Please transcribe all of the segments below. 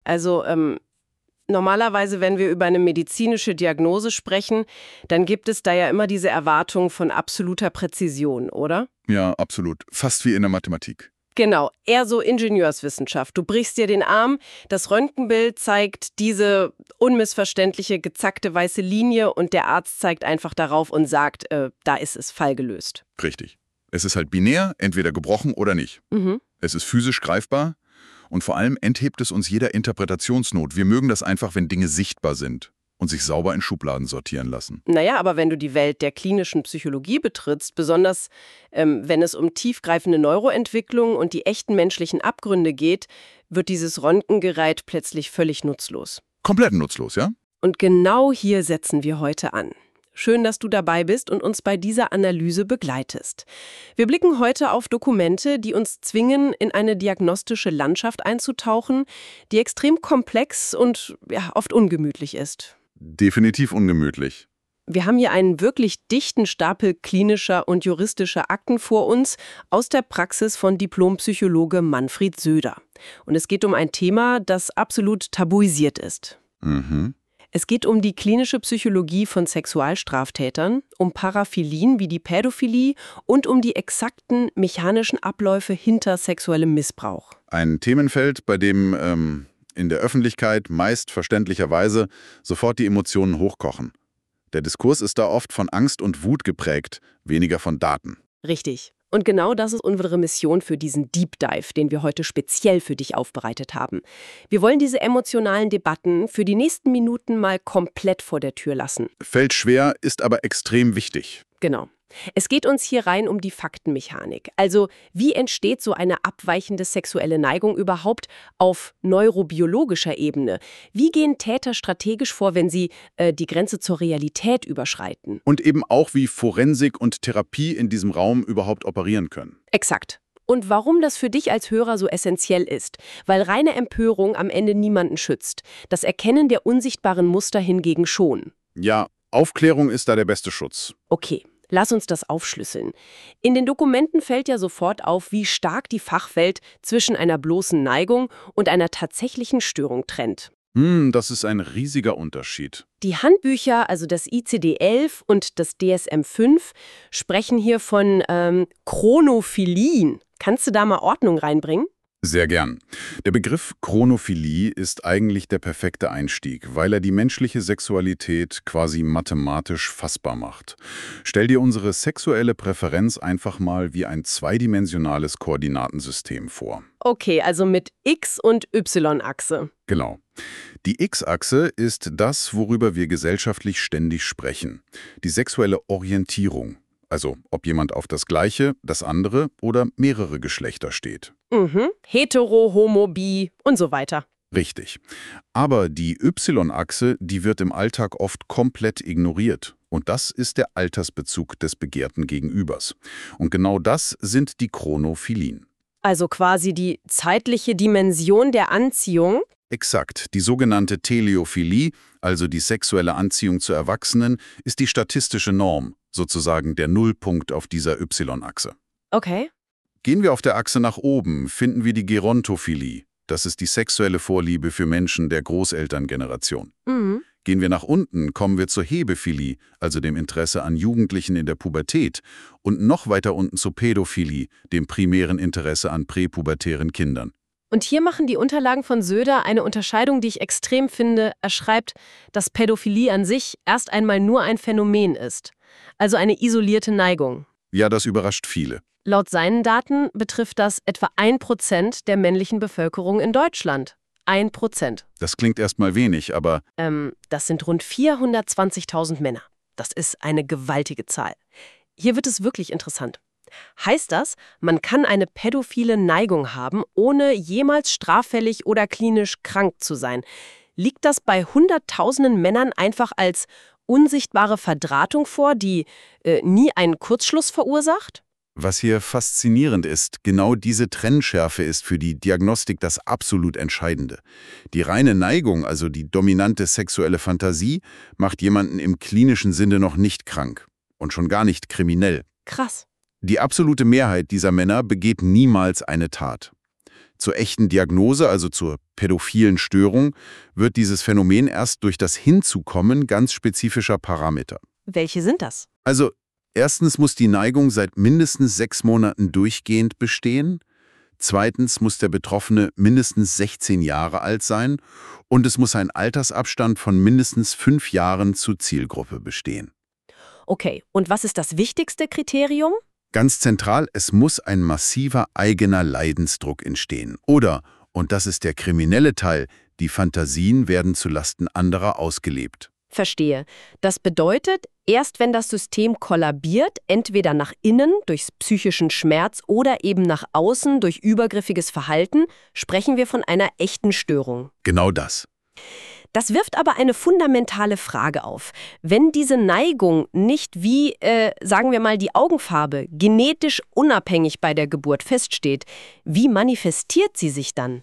Also normalerweise, wenn wir über eine medizinische Diagnose sprechen, dann gibt es da ja immer diese Erwartung von absoluter Präzision, oder? Ja, absolut. Fast wie in der Mathematik. Genau, eher so Ingenieurswissenschaft. Du brichst dir den Arm, das Röntgenbild zeigt diese unmissverständliche, gezackte weiße Linie und der Arzt zeigt einfach darauf und sagt, da ist es, Fall gelöst. Richtig. Es ist halt binär, entweder gebrochen oder nicht. Mhm. Es ist physisch greifbar und vor allem enthebt es uns jeder Interpretationsnot. Wir mögen das einfach, wenn Dinge sichtbar sind und sich sauber in Schubladen sortieren lassen. Naja, aber wenn du die Welt der klinischen Psychologie betrittst, besonders wenn es um tiefgreifende Neuroentwicklung und die echten menschlichen Abgründe geht, wird dieses Röntgengerät plötzlich völlig nutzlos. Komplett nutzlos, ja? Und genau hier setzen wir heute an. Schön, dass du dabei bist und uns bei dieser Analyse begleitest. Wir blicken heute auf Dokumente, die uns zwingen, in eine diagnostische Landschaft einzutauchen, die extrem komplex und oft ungemütlich ist. Definitiv ungemütlich. Wir haben hier einen wirklich dichten Stapel klinischer und juristischer Akten vor uns aus der Praxis von Diplompsychologe Manfred Söder. Und es geht um ein Thema, das absolut tabuisiert ist. Mhm. Es geht um die klinische Psychologie von Sexualstraftätern, um Paraphilien wie die Pädophilie und um die exakten mechanischen Abläufe hinter sexuellem Missbrauch. Ein Themenfeld, bei dem in der Öffentlichkeit meist verständlicherweise sofort die Emotionen hochkochen. Der Diskurs ist da oft von Angst und Wut geprägt, weniger von Daten. Richtig. Und genau das ist unsere Mission für diesen Deep Dive, den wir heute speziell für dich aufbereitet haben. Wir wollen diese emotionalen Debatten für die nächsten Minuten mal komplett vor der Tür lassen. Fällt schwer, ist aber extrem wichtig. Genau. Es geht uns hier rein um die Faktenmechanik. Also, wie entsteht so eine abweichende sexuelle Neigung überhaupt auf neurobiologischer Ebene? Wie gehen Täter strategisch vor, wenn sie die Grenze zur Realität überschreiten? Und eben auch, wie Forensik und Therapie in diesem Raum überhaupt operieren können. Exakt. Und warum das für dich als Hörer so essentiell ist. Weil reine Empörung am Ende niemanden schützt. Das Erkennen der unsichtbaren Muster hingegen schon. Ja, Aufklärung ist da der beste Schutz. Okay. Lass uns das aufschlüsseln. In den Dokumenten fällt ja sofort auf, wie stark die Fachwelt zwischen einer bloßen Neigung und einer tatsächlichen Störung trennt. Das ist ein riesiger Unterschied. Die Handbücher, also das ICD-11 und das DSM-5, sprechen hier von Chronophilien. Kannst du da mal Ordnung reinbringen? Sehr gern. Der Begriff Chronophilie ist eigentlich der perfekte Einstieg, weil er die menschliche Sexualität quasi mathematisch fassbar macht. Stell dir unsere sexuelle Präferenz einfach mal wie ein zweidimensionales Koordinatensystem vor. Okay, also mit X- und Y-Achse. Genau. Die X-Achse ist das, worüber wir gesellschaftlich ständig sprechen. Die sexuelle Orientierung. Also ob jemand auf das Gleiche, das andere oder mehrere Geschlechter steht. Hetero, Homo, Bi und so weiter. Richtig. Aber die Y-Achse, die wird im Alltag oft komplett ignoriert. Und das ist der Altersbezug des begehrten Gegenübers. Und genau das sind die Chronophilien. Also quasi die zeitliche Dimension der Anziehung. Exakt. Die sogenannte Teleophilie, also die sexuelle Anziehung zu Erwachsenen, ist die statistische Norm, sozusagen der Nullpunkt auf dieser Y-Achse. Okay. Gehen wir auf der Achse nach oben, finden wir die Gerontophilie. Das ist die sexuelle Vorliebe für Menschen der Großelterngeneration. Gehen wir nach unten, kommen wir zur Hebephilie, also dem Interesse an Jugendlichen in der Pubertät. Und noch weiter unten zur Pädophilie, dem primären Interesse an präpubertären Kindern. Und hier machen die Unterlagen von Söder eine Unterscheidung, die ich extrem finde. Er schreibt, dass Pädophilie an sich erst einmal nur ein Phänomen ist. Also eine isolierte Neigung. Ja, das überrascht viele. Laut seinen Daten betrifft das etwa 1% der männlichen Bevölkerung in Deutschland. 1%. Das klingt erstmal wenig, aber Das sind rund 420.000 Männer. Das ist eine gewaltige Zahl. Hier wird es wirklich interessant. Heißt das, man kann eine pädophile Neigung haben, ohne jemals straffällig oder klinisch krank zu sein? Liegt das bei hunderttausenden Männern einfach als unsichtbare Verdrahtung vor, die nie einen Kurzschluss verursacht? was hier faszinierend ist, genau diese Trennschärfe ist für die Diagnostik das absolut Entscheidende. Die reine Neigung, also die dominante sexuelle Fantasie, macht jemanden im klinischen Sinne noch nicht krank und schon gar nicht kriminell. Krass. Die absolute Mehrheit dieser Männer begeht niemals eine Tat. Zur echten Diagnose, also zur pädophilen Störung, wird dieses Phänomen erst durch das Hinzukommen ganz spezifischer Parameter. Welche sind das? Also, erstens muss die Neigung seit mindestens 6 Monaten durchgehend bestehen. Zweitens muss der Betroffene mindestens 16 Jahre alt sein. Und es muss ein Altersabstand von mindestens 5 Jahren zur Zielgruppe bestehen. Okay, und was ist das wichtigste Kriterium? Ganz zentral, es muss ein massiver eigener Leidensdruck entstehen. Oder, und das ist der kriminelle Teil, die Fantasien werden zulasten anderer ausgelebt. Verstehe. Das bedeutet, erst wenn das System kollabiert, entweder nach innen durch psychischen Schmerz oder eben nach außen durch übergriffiges Verhalten, sprechen wir von einer echten Störung. Genau das. Das wirft aber eine fundamentale Frage auf. Wenn diese Neigung nicht wie, sagen wir mal, die Augenfarbe genetisch unabhängig bei der Geburt feststeht, wie manifestiert sie sich dann?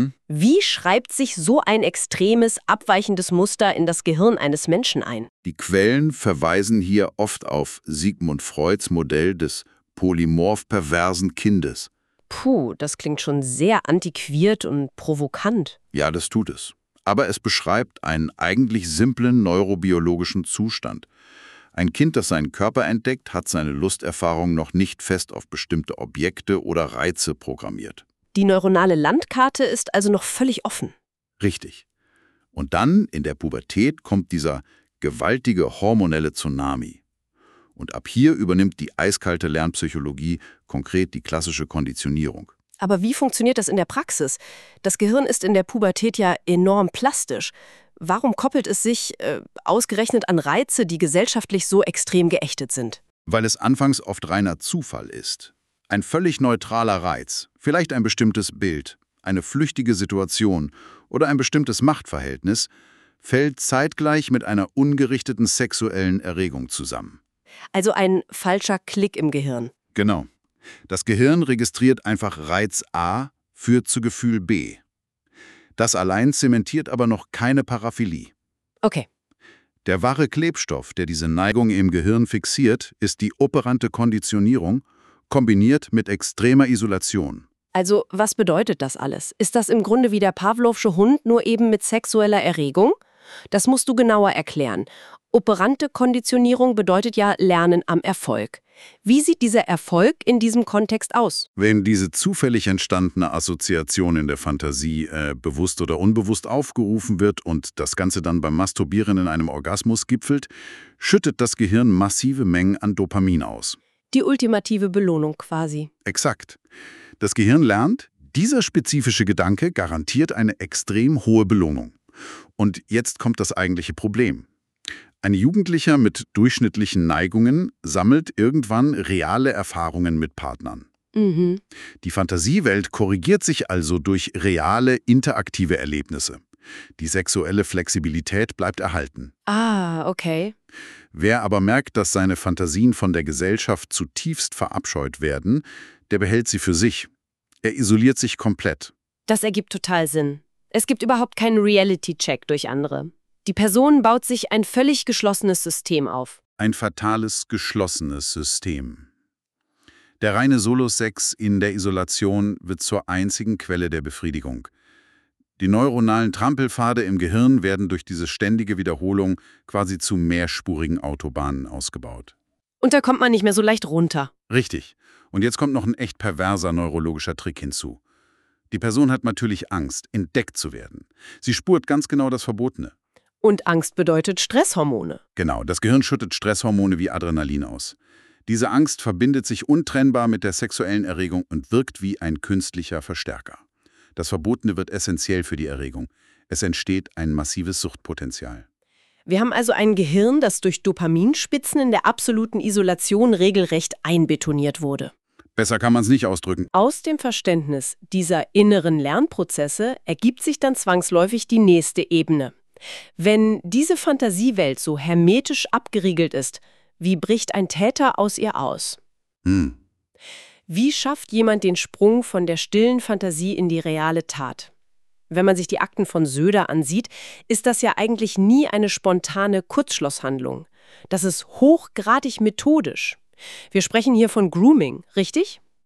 Wie schreibt sich so ein extremes, abweichendes Muster in das Gehirn eines Menschen ein? Die Quellen verweisen hier oft auf Sigmund Freuds Modell des polymorph-perversen Kindes. Puh, das klingt schon sehr antiquiert und provokant. Ja, das tut es. Aber es beschreibt einen eigentlich simplen neurobiologischen Zustand. Ein Kind, das seinen Körper entdeckt, hat seine Lusterfahrung noch nicht fest auf bestimmte Objekte oder Reize programmiert. Die neuronale Landkarte ist also noch völlig offen. Richtig. Und dann, in der Pubertät, kommt dieser gewaltige hormonelle Tsunami. Und ab hier übernimmt die eiskalte Lernpsychologie, konkret die klassische Konditionierung. Aber wie funktioniert das in der Praxis? Das Gehirn ist in der Pubertät ja enorm plastisch. Warum koppelt es sich ausgerechnet an Reize, die gesellschaftlich so extrem geächtet sind? Weil es anfangs oft reiner Zufall ist. Ein völlig neutraler Reiz, vielleicht ein bestimmtes Bild, eine flüchtige Situation oder ein bestimmtes Machtverhältnis, fällt zeitgleich mit einer ungerichteten sexuellen Erregung zusammen. Also ein falscher Klick im Gehirn. Genau. Das Gehirn registriert einfach Reiz A, führt zu Gefühl B. Das allein zementiert aber noch keine Paraphilie. Okay. Der wahre Klebstoff, der diese Neigung im Gehirn fixiert, ist die operante Konditionierung, kombiniert mit extremer Isolation. Also was bedeutet das alles? Ist das im Grunde wie der Pawlowsche Hund, nur eben mit sexueller Erregung? Das musst du genauer erklären. Operante Konditionierung bedeutet ja Lernen am Erfolg. Wie sieht dieser Erfolg in diesem Kontext aus? Wenn diese zufällig entstandene Assoziation in der Fantasie bewusst oder unbewusst aufgerufen wird und das Ganze dann beim Masturbieren in einem Orgasmus gipfelt, schüttet das Gehirn massive Mengen an Dopamin aus. Die ultimative Belohnung quasi. Exakt. Das Gehirn lernt, dieser spezifische Gedanke garantiert eine extrem hohe Belohnung. Und jetzt kommt das eigentliche Problem. Ein Jugendlicher mit durchschnittlichen Neigungen sammelt irgendwann reale Erfahrungen mit Partnern. Die Fantasiewelt korrigiert sich also durch reale, interaktive Erlebnisse. Die sexuelle Flexibilität bleibt erhalten. Ah, okay. Wer aber merkt, dass seine Fantasien von der Gesellschaft zutiefst verabscheut werden, der behält sie für sich. Er isoliert sich komplett. Das ergibt total Sinn. Es gibt überhaupt keinen Reality-Check durch andere. Die Person baut sich ein völlig geschlossenes System auf. Ein fatales, geschlossenes System. Der reine Solo-Sex in der Isolation wird zur einzigen Quelle der Befriedigung. Die neuronalen Trampelpfade im Gehirn werden durch diese ständige Wiederholung quasi zu mehrspurigen Autobahnen ausgebaut. Und da kommt man nicht mehr so leicht runter. Richtig. Und jetzt kommt noch ein echt perverser neurologischer Trick hinzu. Die Person hat natürlich Angst, entdeckt zu werden. Sie spürt ganz genau das Verbotene. Und Angst bedeutet Stresshormone. Genau, das Gehirn schüttet Stresshormone wie Adrenalin aus. Diese Angst verbindet sich untrennbar mit der sexuellen Erregung und wirkt wie ein künstlicher Verstärker. Das Verbotene wird essentiell für die Erregung. Es entsteht ein massives Suchtpotenzial. Wir haben also ein Gehirn, das durch Dopaminspitzen in der absoluten Isolation regelrecht einbetoniert wurde. Besser kann man es nicht ausdrücken. Aus dem Verständnis dieser inneren Lernprozesse ergibt sich dann zwangsläufig die nächste Ebene. Wenn diese Fantasiewelt so hermetisch abgeriegelt ist, wie bricht ein Täter aus ihr aus? Wie schafft jemand den Sprung von der stillen Fantasie in die reale Tat? Wenn man sich die Akten von Söder ansieht, ist das ja eigentlich nie eine spontane Kurzschlusshandlung. Das ist hochgradig methodisch. Wir sprechen hier von Grooming, richtig? Ja,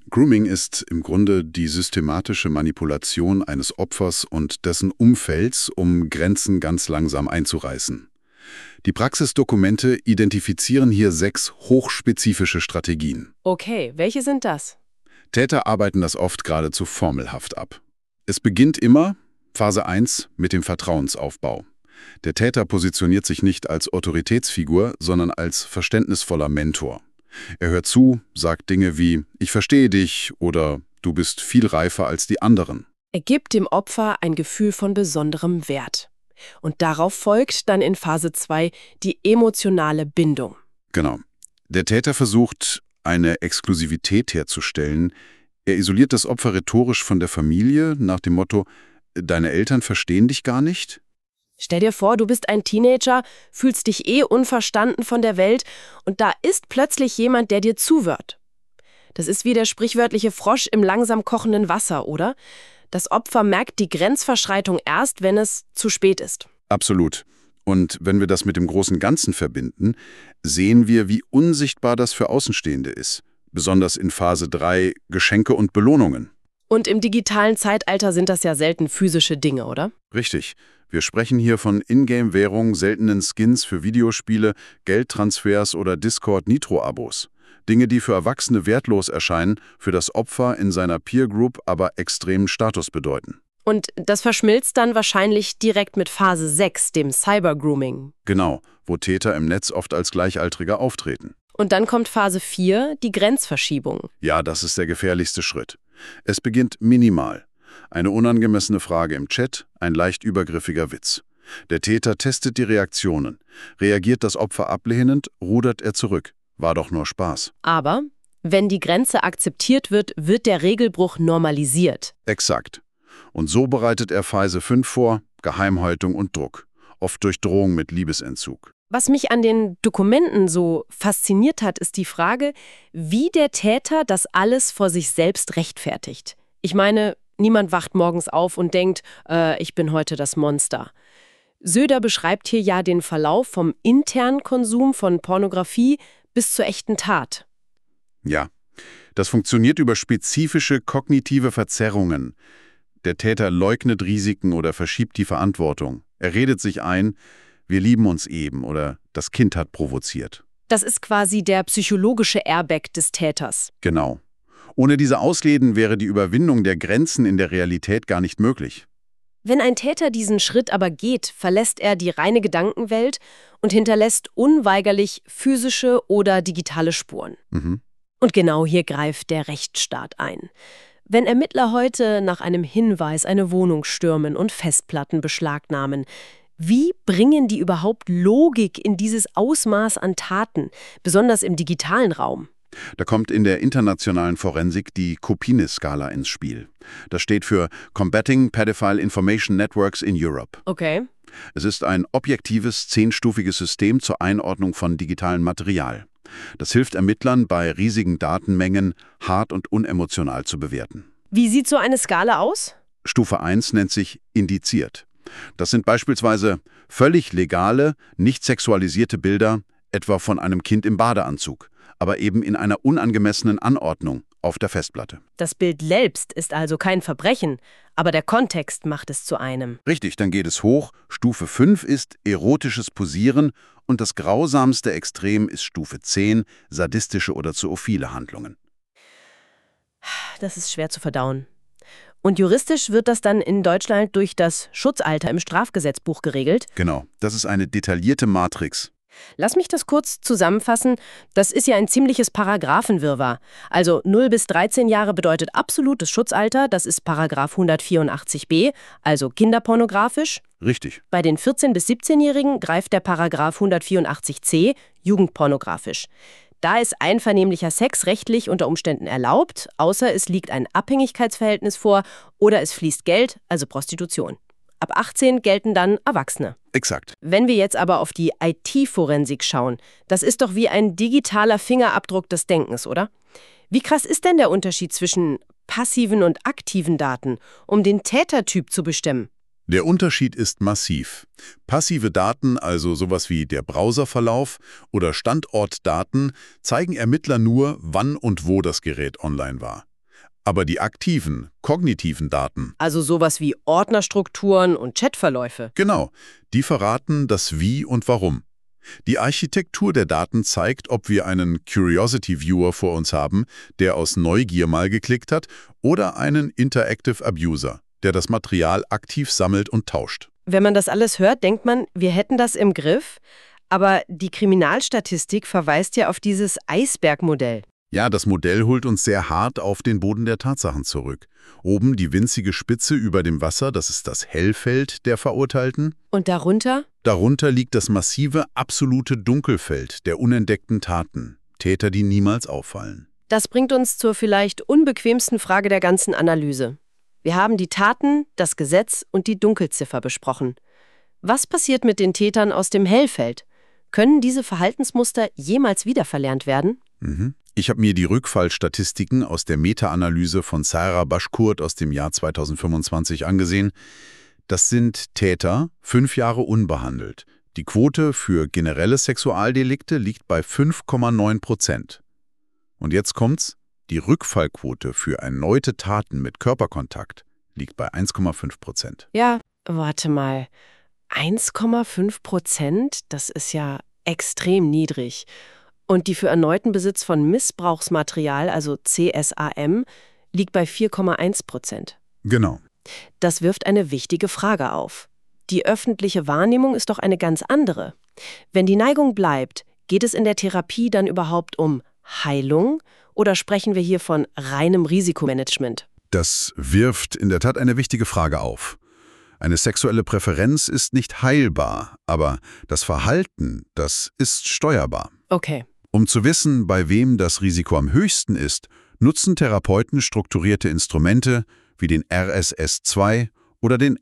Grooming ist im Grunde die systematische Manipulation eines Opfers und dessen Umfelds, um Grenzen ganz langsam einzureißen. Die Praxisdokumente identifizieren hier 6 hochspezifische Strategien. Okay, welche sind das? Täter arbeiten das oft geradezu formelhaft ab. Es beginnt immer, Phase 1, mit dem Vertrauensaufbau. Der Täter positioniert sich nicht als Autoritätsfigur, sondern als verständnisvoller Mentor. Er hört zu, sagt Dinge wie „Ich verstehe dich" oder „Du bist viel reifer als die anderen". Er gibt dem Opfer ein Gefühl von besonderem Wert. Und darauf folgt dann in Phase 2 die emotionale Bindung. Genau. Der Täter versucht, eine Exklusivität herzustellen. Er isoliert das Opfer rhetorisch von der Familie nach dem Motto „Deine Eltern verstehen dich gar nicht". Stell dir vor, du bist ein Teenager, fühlst dich unverstanden von der Welt und da ist plötzlich jemand, der dir zuhört. Das ist wie der sprichwörtliche Frosch im langsam kochenden Wasser, oder? Das Opfer merkt die Grenzverschreitung erst, wenn es zu spät ist. Absolut. Und wenn wir das mit dem großen Ganzen verbinden, sehen wir, wie unsichtbar das für Außenstehende ist. Besonders in Phase 3 Geschenke und Belohnungen. Und im digitalen Zeitalter sind das ja selten physische Dinge, oder? Richtig. Wir sprechen hier von Ingame-Währung, seltenen Skins für Videospiele, Geldtransfers oder Discord-Nitro-Abos. Dinge, die für Erwachsene wertlos erscheinen, für das Opfer in seiner Peer-Group aber extremen Status bedeuten. Und das verschmilzt dann wahrscheinlich direkt mit Phase 6, dem Cyber-Grooming. Genau, wo Täter im Netz oft als Gleichaltrige auftreten. Und dann kommt Phase 4, die Grenzverschiebung. Ja, das ist der gefährlichste Schritt. Es beginnt minimal. Eine unangemessene Frage im Chat, ein leicht übergriffiger Witz. Der Täter testet die Reaktionen. Reagiert das Opfer ablehnend, rudert er zurück. War doch nur Spaß. Aber wenn die Grenze akzeptiert wird, wird der Regelbruch normalisiert. Exakt. Und so bereitet er Phase 5 vor, Geheimhaltung und Druck. Oft durch Drohung mit Liebesentzug. Was mich an den Dokumenten so fasziniert hat, ist die Frage, wie der Täter das alles vor sich selbst rechtfertigt. Ich meine, niemand wacht morgens auf und denkt, ich bin heute das Monster. Söder beschreibt hier ja den Verlauf vom internen Konsum von Pornografie bis zur echten Tat. Ja, das funktioniert über spezifische kognitive Verzerrungen. Der Täter leugnet Risiken oder verschiebt die Verantwortung. Er redet sich ein, wir lieben uns eben oder das Kind hat provoziert. Das ist quasi der psychologische Airbag des Täters. Genau. Ohne diese Ausreden wäre die Überwindung der Grenzen in der Realität gar nicht möglich. Wenn ein Täter diesen Schritt aber geht, verlässt er die reine Gedankenwelt und hinterlässt unweigerlich physische oder digitale Spuren. Und genau hier greift der Rechtsstaat ein. Wenn Ermittler heute nach einem Hinweis eine Wohnung stürmen und Festplatten beschlagnahmen, wie bringen die überhaupt Logik in dieses Ausmaß an Taten, besonders im digitalen Raum? Da kommt in der internationalen Forensik die Kopines-Skala ins Spiel. Das steht für Combating Pedophile Information Networks in Europe. Okay. Es ist ein objektives, 10-stufiges System zur Einordnung von digitalem Material. Das hilft Ermittlern, bei riesigen Datenmengen hart und unemotional zu bewerten. Wie sieht so eine Skala aus? Stufe 1 nennt sich indiziert. Das sind beispielsweise völlig legale, nicht sexualisierte Bilder, etwa von einem Kind im Badeanzug, aber eben in einer unangemessenen Anordnung auf der Festplatte. Das Bild selbst ist also kein Verbrechen, aber der Kontext macht es zu einem. Richtig, dann geht es hoch. Stufe 5 ist erotisches Posieren und das grausamste Extrem ist Stufe 10, sadistische oder zoophile Handlungen. Das ist schwer zu verdauen. Und juristisch wird das dann in Deutschland durch das Schutzalter im Strafgesetzbuch geregelt? Genau, das ist eine detaillierte Matrix. Lass mich das kurz zusammenfassen. Das ist ja ein ziemliches Paragraphenwirrwarr. Also 0 bis 13 Jahre bedeutet absolutes Schutzalter, das ist Paragraph 184b, also kinderpornografisch. Richtig. Bei den 14- bis 17-Jährigen greift der Paragraph 184c, jugendpornografisch. Da ist einvernehmlicher Sex rechtlich unter Umständen erlaubt, außer es liegt ein Abhängigkeitsverhältnis vor oder es fließt Geld, also Prostitution. Ab 18 gelten dann Erwachsene. Exakt. Wenn wir jetzt aber auf die IT-Forensik schauen, das ist doch wie ein digitaler Fingerabdruck des Denkens, oder? Wie krass ist denn der Unterschied zwischen passiven und aktiven Daten, um den Tätertyp zu bestimmen? Der Unterschied ist massiv. Passive Daten, also sowas wie der Browserverlauf oder Standortdaten, zeigen Ermittler nur, wann und wo das Gerät online war. Aber die aktiven, kognitiven Daten, Also sowas wie Ordnerstrukturen und Chatverläufe. genau, die verraten das Wie und Warum. Die Architektur der Daten zeigt, ob wir einen Curiosity Viewer vor uns haben, der aus Neugier mal geklickt hat, oder einen Interactive Abuser, der das Material aktiv sammelt und tauscht. Wenn man das alles hört, denkt man, wir hätten das im Griff. Aber die Kriminalstatistik verweist ja auf dieses Eisbergmodell. Ja, das Modell holt uns sehr hart auf den Boden der Tatsachen zurück. Oben die winzige Spitze über dem Wasser, das ist das Hellfeld der Verurteilten. Und darunter? Darunter liegt das massive, absolute Dunkelfeld der unentdeckten Taten. Täter, die niemals auffallen. Das bringt uns zur vielleicht unbequemsten Frage der ganzen Analyse. Wir haben die Taten, das Gesetz und die Dunkelziffer besprochen. Was passiert mit den Tätern aus dem Hellfeld? Können diese Verhaltensmuster jemals wiederverlernt werden? Ich habe mir die Rückfallstatistiken aus der Meta-Analyse von Sarah Bashkurt aus dem Jahr 2025 angesehen. Das sind Täter, 5 Jahre unbehandelt. Die Quote für generelle Sexualdelikte liegt bei 5,9%. Und jetzt kommt's, die Rückfallquote für erneute Taten mit Körperkontakt liegt bei 1,5%. Ja, warte mal. 1,5%? Das ist ja extrem niedrig. Und die für erneuten Besitz von Missbrauchsmaterial, also CSAM, liegt bei 4,1%. Genau. Das wirft eine wichtige Frage auf. Die öffentliche Wahrnehmung ist doch eine ganz andere. Wenn die Neigung bleibt, geht es in der Therapie dann überhaupt um Heilung oder sprechen wir hier von reinem Risikomanagement? Das wirft in der Tat eine wichtige Frage auf. Eine sexuelle Präferenz ist nicht heilbar, aber das Verhalten, das ist steuerbar. Okay. Um zu wissen, bei wem das Risiko am höchsten ist, nutzen Therapeuten strukturierte Instrumente wie den RSS-2 oder den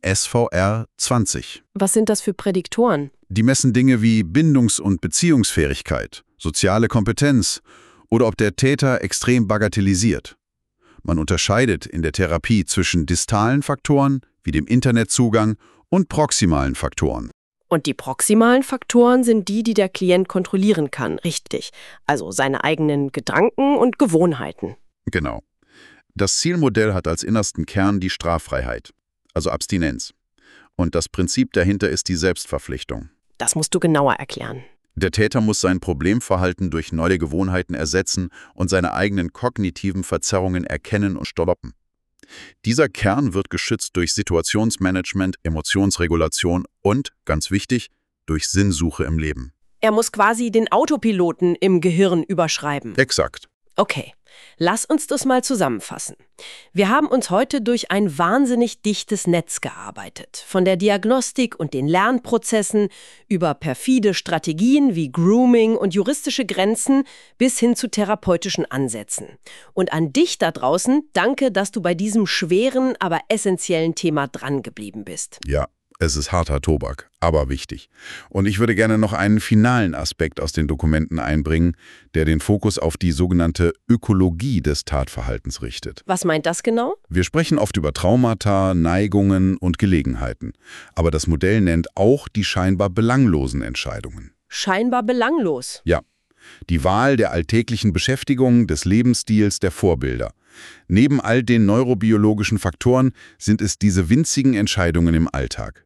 SVR-20. Was sind das für Prädiktoren? Die messen Dinge wie Bindungs- und Beziehungsfähigkeit, soziale Kompetenz oder ob der Täter extrem bagatellisiert. Man unterscheidet in der Therapie zwischen distalen Faktoren wie dem Internetzugang und proximalen Faktoren. Und die proximalen Faktoren sind die der Klient kontrollieren kann, richtig. Also seine eigenen Gedanken und Gewohnheiten. Genau. Das Zielmodell hat als innersten Kern die Straffreiheit, also Abstinenz. Und das Prinzip dahinter ist die Selbstverpflichtung. Das musst du genauer erklären. Der Täter muss sein Problemverhalten durch neue Gewohnheiten ersetzen und seine eigenen kognitiven Verzerrungen erkennen und stoppen. Dieser Kern wird geschützt durch Situationsmanagement, Emotionsregulation und, ganz wichtig, durch Sinnsuche im Leben. Er muss quasi den Autopiloten im Gehirn überschreiben. Exakt. Okay, lass uns das mal zusammenfassen. Wir haben uns heute durch ein wahnsinnig dichtes Netz gearbeitet. Von der Diagnostik und den Lernprozessen über perfide Strategien wie Grooming und juristische Grenzen bis hin zu therapeutischen Ansätzen. Und an dich da draußen, danke, dass du bei diesem schweren, aber essentiellen Thema dran geblieben bist. Ja, es ist harter Tobak, aber wichtig. Und ich würde gerne noch einen finalen Aspekt aus den Dokumenten einbringen, der den Fokus auf die sogenannte Ökologie des Tatverhaltens richtet. Was meint das genau? Wir sprechen oft über Traumata, Neigungen und Gelegenheiten. Aber das Modell nennt auch die scheinbar belanglosen Entscheidungen. Scheinbar belanglos. Ja, die Wahl der alltäglichen Beschäftigung, des Lebensstils, der Vorbilder. Neben all den neurobiologischen Faktoren sind es diese winzigen Entscheidungen im Alltag.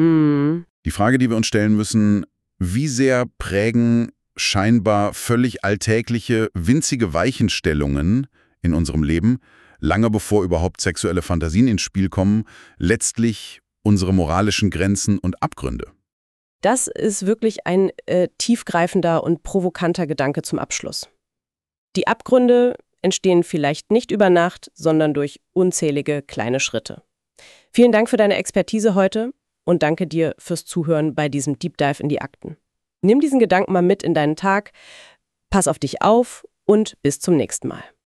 Die Frage, die wir uns stellen müssen, wie sehr prägen scheinbar völlig alltägliche, winzige Weichenstellungen in unserem Leben, lange bevor überhaupt sexuelle Fantasien ins Spiel kommen, letztlich unsere moralischen Grenzen und Abgründe? Das ist wirklich ein tiefgreifender und provokanter Gedanke zum Abschluss. Die Abgründe entstehen vielleicht nicht über Nacht, sondern durch unzählige kleine Schritte. Vielen Dank für deine Expertise heute und danke dir fürs Zuhören bei diesem Deep Dive in die Akten. Nimm diesen Gedanken mal mit in deinen Tag, pass auf dich auf und bis zum nächsten Mal.